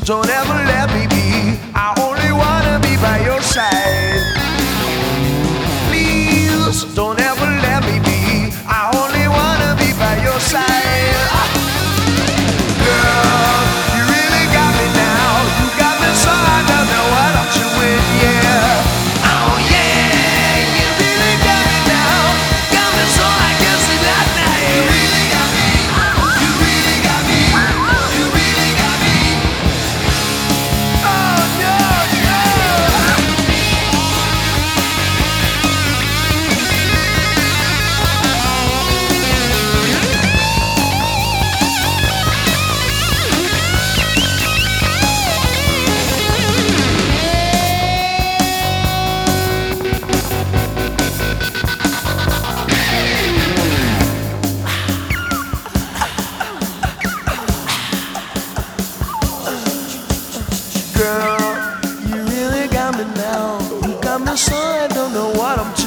don't ever let me be. I only wanna be by your side. Please don't ever let me be. I only wanna be by your side. Girl, you really got me now. You got me so I don't know what I'm doing, yeah. Oh yeah, you really got me now. Got me so I can sleep at night. You really got me. You really got me. You really got me. Oh no, no. Girl, you really got me now. You got me so I don't know what I'm